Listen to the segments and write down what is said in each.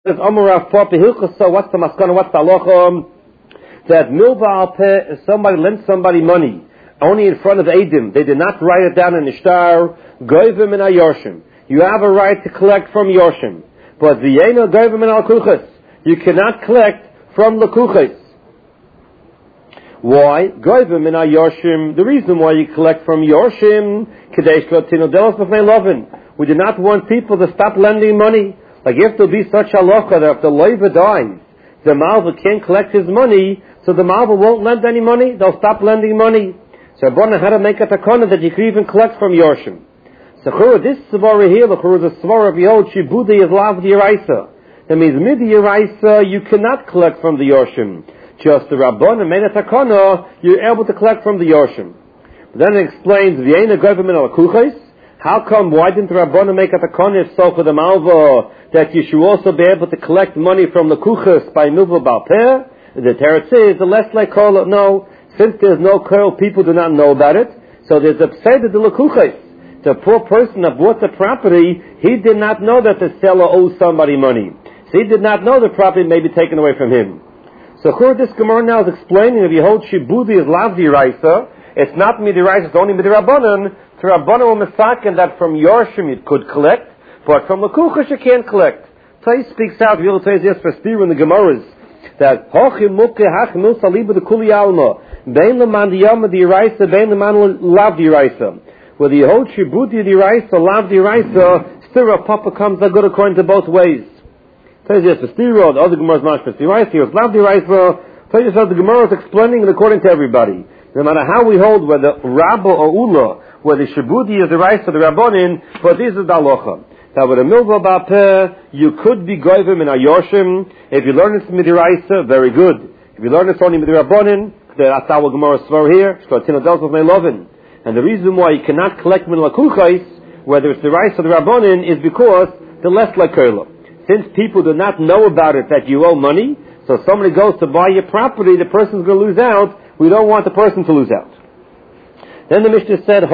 What's the maskana? What's the halacha? That milva al peh is somebody lent somebody money only in front of Eidim. They did not write it down in the shtar. Goyvim in Yorshim. You have a right to collect from Yorshim, but the yena goyvim in al kuchas. You cannot collect from the kuchas. Why? Goyvim in Yorshim. The reason why you collect from Yorshim, kadesh lotino delos b'fnei lovin. We do not want people to stop lending money. Like if there be such halacha that if the loiva dies, the malva can't collect his money, so the malva won't lend any money, they'll stop lending money. So Rabbanan had to make a takana that you could even collect from Yorshim. So this svara here, the is a svara of Yehod Shibudi is lav d'yeraisa. That means mid d'yeraisa you cannot collect from the Yorshim. Just the Rabbanan made a takana, you're able to collect from the Yorshim. But then it explains v'yeina government al kuchais. How come, why didn't the Rabbanan make a takana if so for the malva, that you should also be able to collect money from the kuchas by milva bal peh? The teretz is the less like kol. No, since there's no kol, people do not know about it. So there's a pseudo de la kuchas. The poor person that bought the property, he did not know that the seller owes somebody money. So he did not know the property may be taken away from him. So this Gemara now is explaining if you hold shibudi is lav d'yeraisa, it's not midiraisa, it's only midirabbanan. To Rabbanan or Mesakin that from Yorshim you could collect, but from the Kuchash you can't collect. Tais speaks out, Yehud says yes for Stira in the Gemaras, that Hochim Mukke Hachmil Saliba the Kuli Alma, Bein Leman Diyama Diyaraisa, Bein Leman Lav Diyaraisa. Where the Yehud Shibuti Diyaraisa, Lav Diyaraisa, Stira Papa comes a good according to both ways. Tais yes for Stira, the other Gemaras Mash for Diyaraisa, here is Lav Diyaraisa. Tais yes the Gemara is explaining it according to everybody. No matter how we hold whether Rabba or Ula, where the Shibudi is the rice of the Rabbanin, but this is the halacha. That with a milva ba'peh, you could be goyvim in a Yorshim. If you learn this midiraisa, very good. If you learn this only midirabbanin, that's our Gemara svar here, and the reason why you cannot collect min lakuchais, whether it's the rice of the Rabbanin, is because the less lakola. Since people do not know about it that you owe money, so somebody goes to buy your property, the person's going to lose out. We don't want the person to lose out. Then the Mishnah said,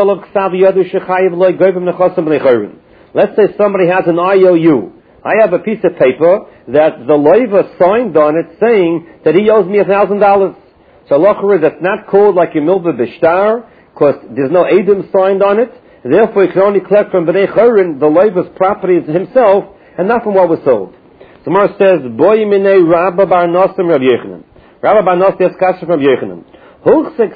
let's say somebody has an IOU. I have a piece of paper that the loiva signed on it saying that he owes me $1,000. So lochra, that's not called like a milva b'shtar, because there's no edim signed on it. Therefore, you can only collect from b'nei chorin, the loiva's property himself, and not from what was sold. So Gemara says, Boy minei Rabba bar Nosim Rav Yechanan. Rabba bar Nosim has kasha from Yechanan. What's going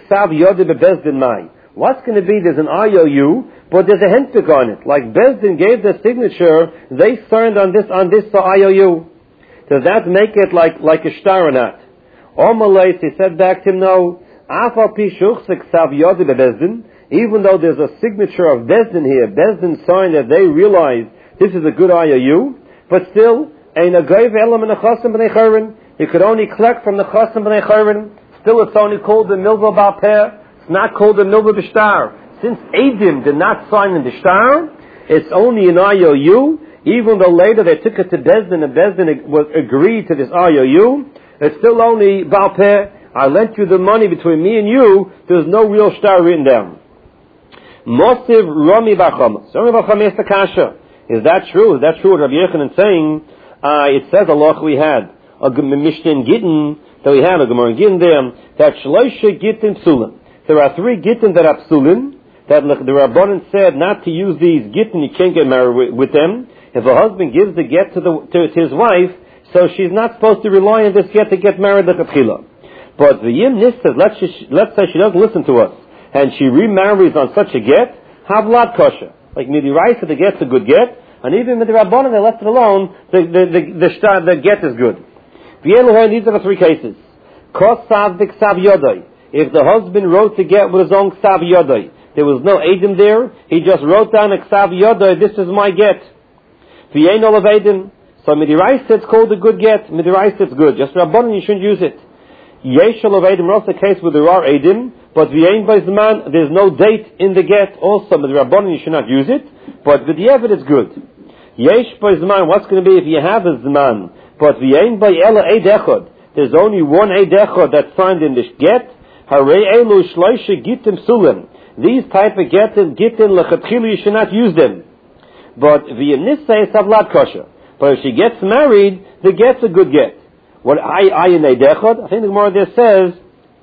to be, there's an IOU, but there's a hentik on it. Like Bezdin gave their signature, they signed on this IOU. Does that make it like a shtar or not? Omalais, he said back to him, no. Even though there's a signature of Bezdin here, Bezdin signed that they realize this is a good IOU, but still, you could only collect from the chasim b'nei chorin. Still, it's only called the milva ba'peh. It's not called the milva b'shtar. Since Eidim did not sign in the shtar, it's only an IOU. Even though later they took it to Bezdin and Bezdin was agreed to this IOU, it's still only ba'peh. I lent you the money between me and you. There's no real shtar written down. Mosiv Rami Bacham. So Rami Bacham asked the kasha. Is that true? Is that true what Rabbi Yechanan saying? It says Allah we had a Mishnah in Gittin. So we have a Gemara in Gittin there, that Shloisha Gittin Psulim. There are 3 Gittin that are Psulim, that the Rabbanan said not to use these Gittin, you can't get married with them. If a husband gives the get to his wife, so she's not supposed to rely on this get to get married like a Tchila. But the Yim Nis says, let's say she doesn't listen to us, and she remarries on such a get, Havlad Kosher. Like Midiraisa, the get's a good get, and even with the Rabbanan, they left it alone, the get is good. These are the 3 cases. If the husband wrote to get with his own ksav yodai, there was no edim there, he just wrote down a ksav yodai, this is my get. So midiraisa it's called a good get, midiraisa it's good. Just Rabbanan you shouldn't use it. Yeshal of edim, also the case where there are edim, but v'yein by zman, there's no date in the get, also with Rabbanan you should not use it, but with the Yevid it's good. Yesh by zman, what's going to be if you have a zman? But v'yein by ela eid echad. There's only one eid echad that's signed in this get. Harei elu shloisha gitim sulim. These type of gittin lechatchila you should not use them. But v'yemnissa is havlad kosher. But if she gets married, the get's a good get. What I think the Gemara there says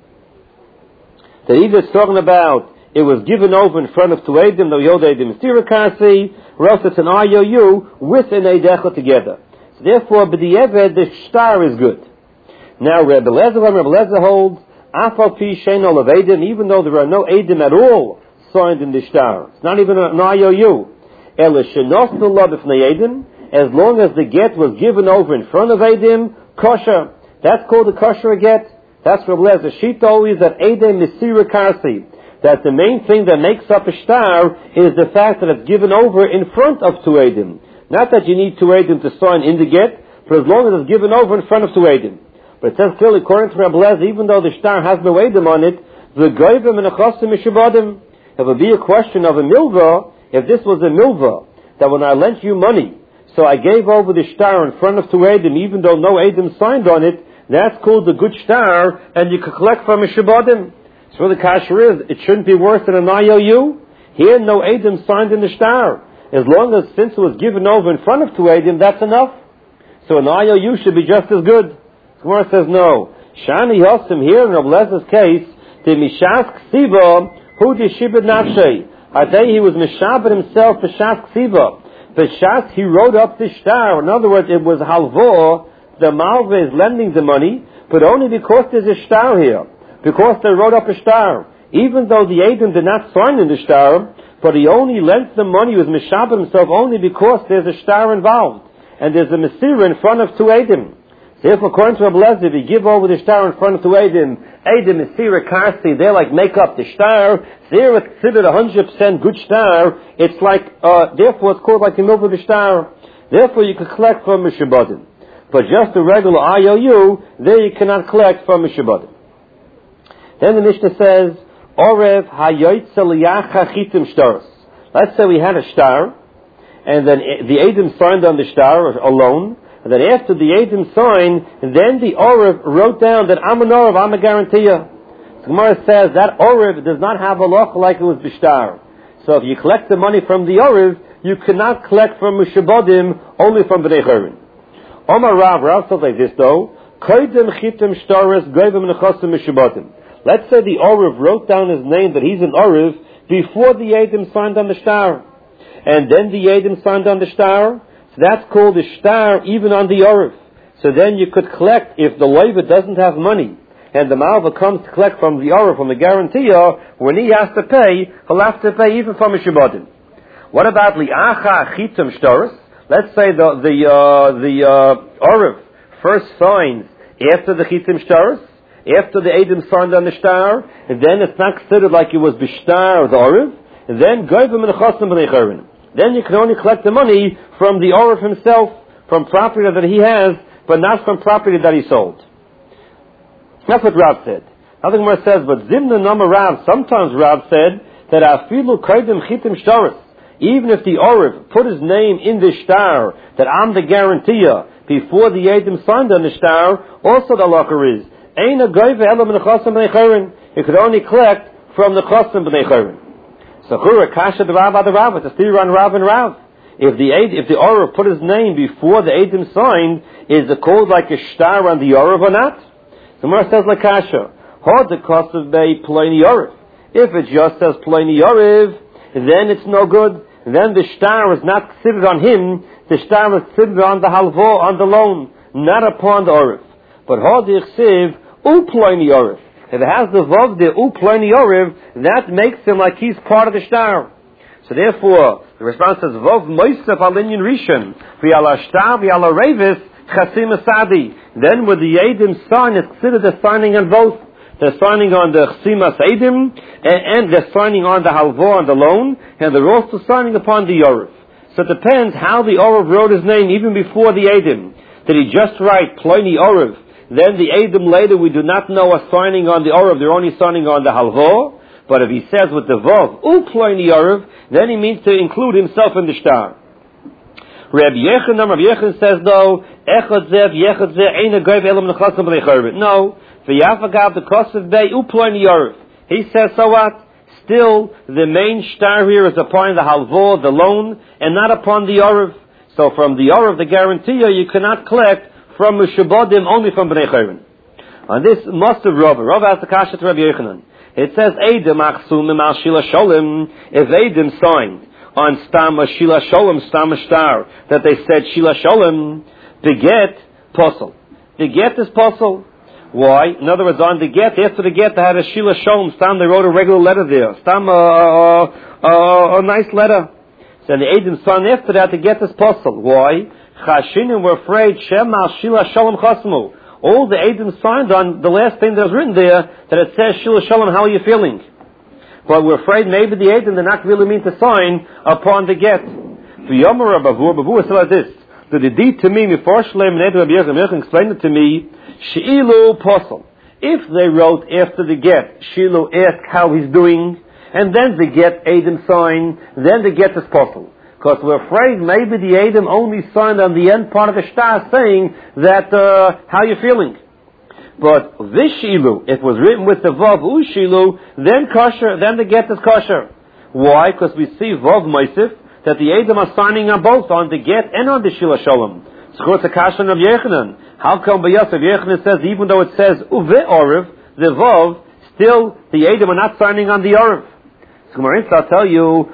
that either it's talking about it was given over in front of two Eidim, the Yod Eidim Stirakasi, or else it's an IOU with an Eidecha together. So therefore, b'di'eved, the shtar is good. Now, Rebbe Lezer holds, Afal Pi Shein Olav Eidim, even though there are no Eidim at all signed in the shtar. It's not even an IOU. Ela Shenos Nulav B'fnei Eidim, as long as the get was given over in front of Eidim, kosher. That's called a kosher get. That's Rebbe Lezer. Shita always that Eidim Misira Kasi. That the main thing that makes up a shtar is the fact that it's given over in front of two Eidim. Not that you need two Eidim to sign in the get, but as long as it's given over in front of two Eidim. But it says clearly, according to Rebbe Lezer, even though the shtar has no Eidim on it, the goyvim and achosim mishabadim. It would be a question of a milva, if this was a milva, that when I lent you money, so I gave over the shtar in front of two Eidim, even though no Eidim signed on it, that's called the good shtar, and you could collect from mishabadim. So the kasher is, it shouldn't be worse than an IOU. Here, no Eidim signed in the shtar. As long as, since it was given over in front of two Eidim, that's enough. So an IOU should be just as good. Gemara says no. Shani Yosim here in Rabbi Lezer's case, the Mishas Ksiva, who deshibed nafshay. I tell you, he was mishabed himself for Shas Ksiva. For Shas, he wrote up the shtar. In other words, it was halvo. The malva is lending the money, but only because there's a shtar here. Because they wrote up a shtar. Even though the Eidim did not sign in the shtar, but he only lent the money, he was mishabed himself only because there's a shtar involved. And there's a mesira in front of two Eidim. So if according to Rebbe Lezer, if you give over the shtar in front of two Eidim, Eidim mesira kasi, they like make up the shtar, they're considered 100% good shtar, it's like, therefore it's called like a milva b'shtar. Therefore you can collect from mishabadim. But just a regular IOU, there you cannot collect from mishabadim. Then the Mishnah says, Orev hayoytze liyacha chitim shtaros. Let's say we had a shtar, and then the Eidim signed on the shtar alone, and then after the Eidim signed, then the Orev wrote down that I'm an Orev, I'm a guarantor. The Gemara says that Orev does not have a loch like it was b'shtar. So if you collect the money from the Orev, you cannot collect from Mishabodim, only from B'nei Chorin. Omar Rav says like this though, Koydem chitim shtaros goyvim nechosim Mishabodim. Let's say the Orev wrote down his name that he's an Orev before the Eidim signed on the shtar. And then the Eidim signed on the shtar. So that's called the shtar even on the Orev. So then you could collect, if the Leiva doesn't have money, and the Malva comes to collect from the Orev, from the guarantor, when he has to pay, he'll have to pay even from a Shabbatim. What about Li'acha Chitim Shtaris? Let's say the Orev first signs after the Chitim Shtaris, after the Eidim signed on the shtar, and then it's not considered like it was b'shtar the Orev, and then goyvim and chosim b'nei chorin. Then you can only collect the money from the Orev himself, from property that he has, but not from property that he sold. That's what Rav said. Nothing more says, but Zimna Nama Rav, sometimes Rav said, that afilu koydem chitim shtaris, even if the Orev put his name in the shtar, that I'm the guarantor, before the Eidim signed on the shtar, also the halacha is, you could only collect from the chosim b'nei chorim. So chura kasha the Rav ad Rav, it's a steer on Rav and Rav. If the Orev put his name before the Eidim signed, is it called like a shtar on the Orev or not? The Gemara says like kasha, hod the chosim bei ploini Orev. If it just says ploini Orev, then it's no good. Then the shtar is not considered on him. The shtar is considered on the halvo, on the loan, not upon the Orev. But hod the chsiv Uploini Orev. If it has the vav the Uploini Orev, that makes him like he's part of the shtar. So therefore, the response says vav moisef al inyan rishon v'ala shtar v'ala revis chasim asadi. Then with the Eidim sign, it's considered the signing on both. They're signing on the chsimas Eidim, and they're signing on the halvo, on the loan, and they're also signing upon the Orev. So it depends how the Orev wrote his name even before the Eidim. Did he just write Ploini Orev? Then the Eidim later, we do not know are signing on the Orev, they're only signing on the Halvo. But if he says with the Vav, Uploini Orev, then he means to include himself in the shtar. Rabbi Yechon says though, Echad Zev, Yechad Zev, Eina Goyv Elam Nechasim B'nei Chorim. No, V'yafagav the Kosev Bei, Uploini Orev. He says, so what? Still, the main shtar here is upon the Halvo, the loan, and not upon the Orev. So from the Or of the guarantee, you cannot collect from Mishabodim, only from Bnei Chayrin. And this must have Rav has the kasha to Rabbi Yochanan. It says, Eidim achsumim al shila sholem. If Eidim signed on stam a shila sholem, stam a star, that they said shila sholem, the get, posel. The get is posel. Why? In other words, on the get, after the get, they had a shila sholem, stam, they wrote a regular letter there. Stam, a nice letter. So the Eidim signed after that, the get is posel. Why? Chashinim were afraid, Shem al shila sholem chasmu. All the Eidim signed on the last thing that was written there, that it says, Shila Shalom, how are you feeling? But we're afraid maybe the Eidim did not really mean to sign upon the get. Bavur said like this, the deed to me, explained it to me, She'ilu Posel. If they wrote after the get, Shilu asked how he's doing, and then the get Eidim signed, then the get is Posel. Because we're afraid maybe the Eidim only signed on the end part of the shtar saying that, how you feeling? But this shilu, it was written with the vav ushilu, then kosher, then the get is kosher. Why? Because we see vav meisif, that the Eidim are signing on both, on the get and on the shila shalom. So it's a kasha of Yechanan. How come by Yosef Yechanan says, even though it says uve oriv, the vav, still the Eidim are not signing on the oriv? So I'll tell you,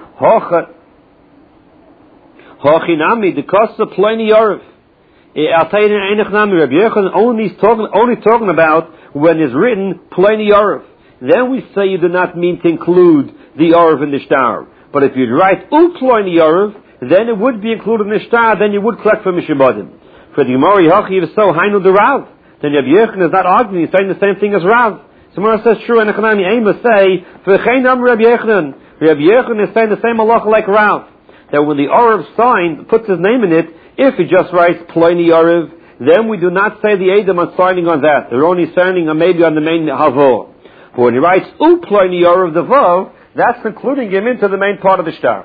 Hochinami, the cost of Pliny Yorev. I'll tell you, Rabbi Yochanan only talking about when it's written Pliny Yorev. Then we say you do not mean to include the Yorev in the shtar. But if you write Pliny Yorev, then it would be included in the shtar, then you would collect from Mishabodim. For the Gemara, Hochi, if so, Hainu the Rav. Then Rabbi Yochanan is not arguing, he's saying the same thing as Rav. So Gemara says, true, and Echanami Amos say, V'cheinam Rabbi Yochanan. Rabbi Yochanan is saying the same halacha like Rav. That when the Orav signed, puts his name in it, if he just writes Pliny Orav, then we do not say the Eidim are signing on that. They're only signing on maybe on the main Havor. But when he writes Pliny Orav the Vav, that's including him into the main part of the shtar.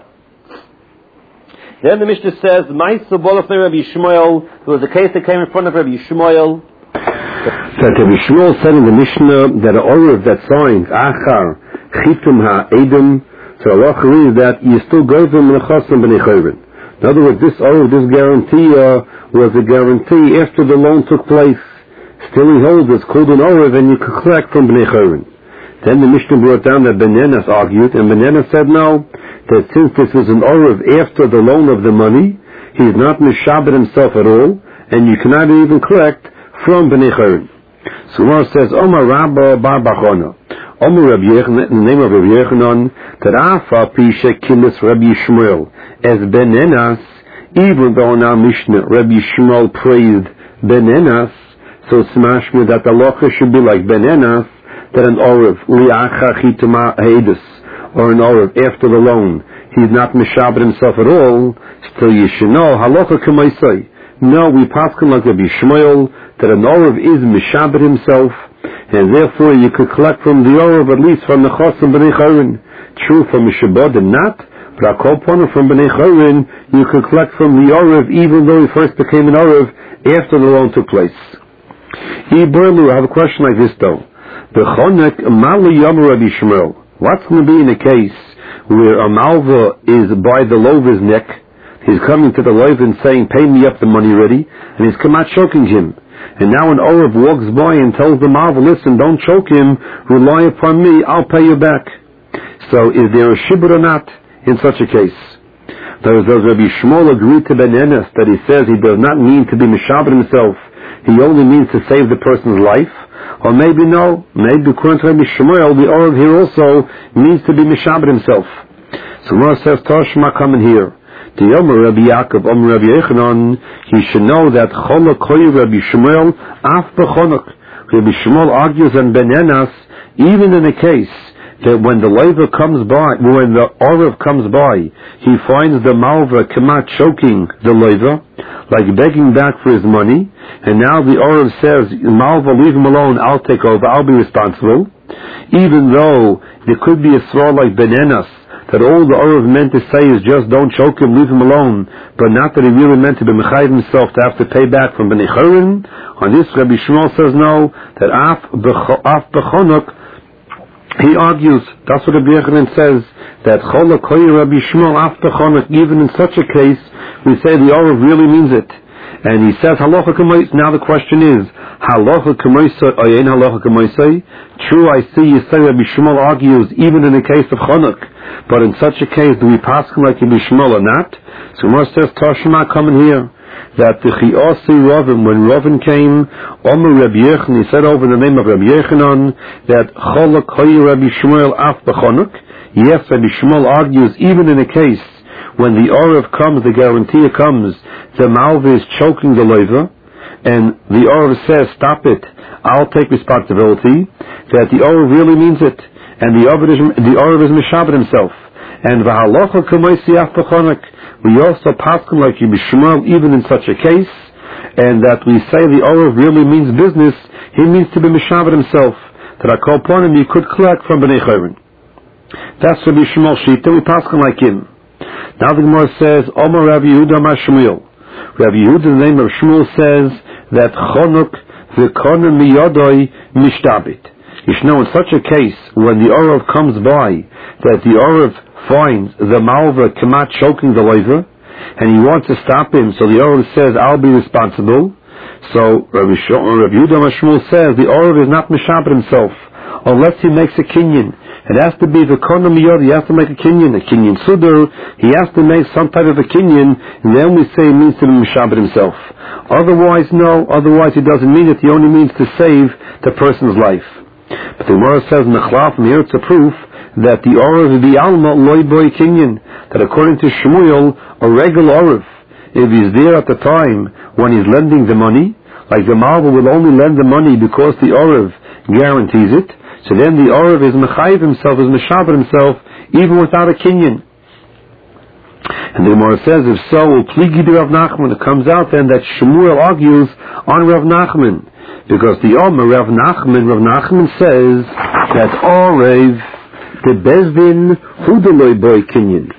Then the Mishnah says, Ma'aser Bolaf Rabbi Yishmael, there was a case that came in front of Rabbi Yishmael. That Rabbi Yishmael said in the Mishnah that an Orav that signed Achar Chitum HaEdim, so Allah reads that you still go from the Chasam B'nei Chayrin. In other words, this guarantee was a guarantee after the loan took place. Still he holds it's called an Orav and you could collect from B'nei Chayrin. Then the Mishnah brought down that Benenas argued, and Benenas said no, that since this is an Orav after the loan of the money, he is not mishabed himself at all, and you cannot even collect from B'nei Chayrin. So Allah says, Omar Rabba Bar Bachona. Omer Rabbi Yochanan, in the name of Rabbi Yochanan, that Afa Pisha Kilis Rabbi Yishmael as Benenas, even though in our Mishnah Rabbi Yishmael praised Benenas, so it's mashma that the halacha should be like Benenas, that an Orav Liacha Chituma Haedus, or an Orav after the loan, he's not mishabed himself at all. Still you should know halacha k'maisai. No, we paskin like Rabbi Yishmael that an Orav is mishabed himself, and therefore you could collect from the Orav at least from the Chasam B'nei Chayrin. True, from Mishabodim not, but Akol from B'nei Chayrin you could collect from the Orav even though he first became an Orav after the loan took place. I have a question like this though. The Chonek Mali Yom Rabbi Yishmael. What's going to be in a case where a malva is by the lover's neck? He's coming to the lover and saying, pay me up the money ready, and he's come out choking him. And now an Orav walks by and tells the malva, listen, don't choke him, rely upon me, I'll pay you back. So is there a shibud or not in such a case? Does Rabbi Yishmael agree to Benenas that he says he does not mean to be mishabed himself, he only means to save the person's life? Or maybe no, maybe according to Rabbi Yishmael, the Orav here also means to be mishabed himself. So Gemara says, Toshma coming here. The Omer Rabbi Yaakov, Omer Rabbi Yochanan, he should know that Cholak Koy Rabbi Yishmael, Af B'Chonok. Rabbi Yishmael argues on Benenas, even in a case that when the lover comes by, when the Orav comes by, he finds the malva kamat choking the lover, like begging back for his money, and now the Orav says, malva, leave him alone, I'll take over, I'll be responsible. Even though there could be a throw like Benenas, that all the Orav meant to say is just don't choke him, leave him alone, but not that he really meant to be mechayiv himself to have to pay back from B'nei Chayrin. On this, Rabbi Yishmael says no, that af b'chonok, He argues, that's what Rabbi Yochanan says, that Cholak Hoyer Rabbi Shmuel after Chanuk, even in such a case, we say the Orav really means it. And he says, Halacha K'moisei. Now the question is, Halacha K'moisei, or Ein Halacha K'moisei? True, I see you say Rabbi Shmuel argues, even in the case of Chanuk. But in such a case, do we pass him like Rabbi Shmuel or not? So Gemara says, Tashma coming here, that the Chiasi Ravim, when Ravim came, Omer Rabbi Yochanan, he said over the name of Rabbi Yochanan, that Cholak Hoyer Rabbi Shmuel after Chanuk. Yes, Rabbi Shmuel argues, even in a case when the Orav comes, the guarantee comes, the Malva is choking the loiva, and the Orav says, stop it, I'll take responsibility, that the Orav really means it, and the Orav is Mishabed himself. And V'halacha K'moisei after Chanuk, we also pass him like Rabbi Shmuel, even in such a case, and that we say the Orav really means business, he means to be Mishabed himself, that I call upon him, he could collect from Bnei Chayrin. That's Rabbi Shmuel Shita, we pass him like him. Now the Gemara says, Omer Rabbi Yehuda Mar Shmuel. Rabbi Yehuda, the name of Shmuel, says that Chanuk v'koner miyodoi mishtabit. You should know in such a case, when the Orav comes by, that the Orav finds the Malva kamat choking the loiva, and he wants to stop him, so the Orav says, I'll be responsible. So Rabbi Yehuda Mar Shmuel says, the Orav is not mishabed himself, unless he makes a kinyan. It has to be the koner miyod, he has to make a kinyan sudur, he has to make some type of a kinyan, and then we say it means to be mishabed himself. Otherwise, no, otherwise he doesn't mean it, he only means to save the person's life. But the Gemara says in the Chlaf, from here it's a proof that the Orav the Alma loy boy kinyan, that according to Shmuel, a regular Orav, if he's there at the time when he's lending the money, like the Malva will only lend the money because the Orav guarantees it, so then the Orav is mechayiv himself, is meshaber himself, even without a kinyan. And the Gemara says, if so, will pligi Rav Nachman. It comes out then that Shmuel argues on Rav Nachman, because the Omer Rav Nachman says that Orav the Bezdin hudeloi boy kinyan.